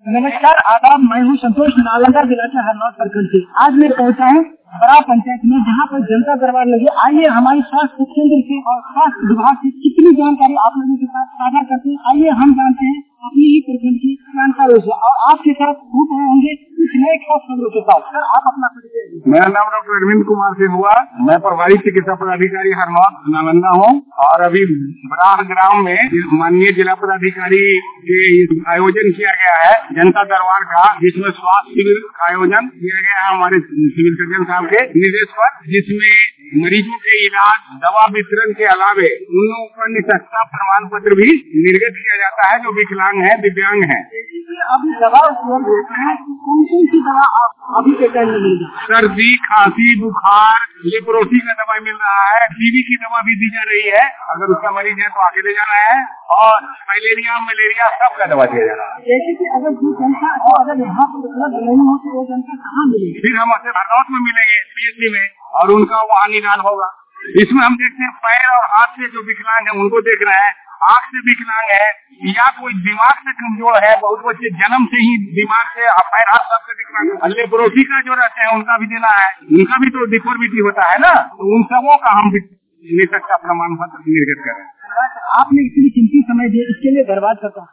नमस्कार, आदाब। मैं हूँ संतोष, नालंदा जिला के हरनौत प्रखंड से। आज मैं पहुँचा हूँ बड़ा पंचायत में, जहाँ पर जनता दरबार लगे। आइए हमारे स्वास्थ्य केंद्र से और स्वास्थ्य विभाग से कितनी जानकारी आप लोगों के साथ साझा करते हैं। आइए हम जानते हैं अपनी ही प्रखंड की जानकारों से, और आपके साथ रूप होंगे कुछ नए खास खबरों के साथ। सर, आप अपना परिचय दीजिए। मेरा नाम डॉक्टर अरविंद कुमार सिंह हुआ। मैं प्रभारी चिकित्सा पदाधिकारी हरनौत नालंदा हूँ, और अभी बराह ग्राम में माननीय जिला पदाधिकारी के आयोजन किया गया है जनता दरबार का, जिसमें स्वास्थ्य शिविर का आयोजन किया गया है हमारे सिविल सर्जन साहब के निर्देश पर, जिसमें मरीजों के इलाज, दवा वितरण के अलावे उन लोगों पर निःशक्तता प्रमाण पत्र भी निर्गत किया जाता है जो विकलांग है, दिव्यांग है। अभी दवा उपलब्ध होता है, कौन कौन सी दवा आप अभी के टाइम में मिल रहा है? सर्दी, खांसी, बुखार, लेप्रोसी का दवा मिल रहा है, टीबी की दवा भी दी जा रही है। अगर उसका मरीज है तो आगे ले जाना है, और मलेरिया सबका दवा दिया जा रहा है। जैसे कि अगर जो जनता अगर यहाँ पर उपलब्ध नहीं हो तो वो जनता कहाँ मिलेगी? फिर हम हरनौत में मिलेंगे PHC में, और उनका वहाँ निदान होगा। इसमें हम देखते हैं पैर और हाथ से जो विकलांग है उनको देख रहे हैं, आँख से विकलांग है, या कोई दिमाग से कमजोर है। बहुत बच्चे जन्म से ही दिमाग से पैर हाथ सबसे विकलांग है। लेप्रोसी का जो रहते हैं उनका भी देना है, उनका भी तो डिफॉर्मिटी होता है ना, तो उन सबों का हम निःशक्तता प्रमाण पत्र निर्गत करें। आपने इतनी कीमती समय दिया, इसके लिए धन्यवाद करता हूँ।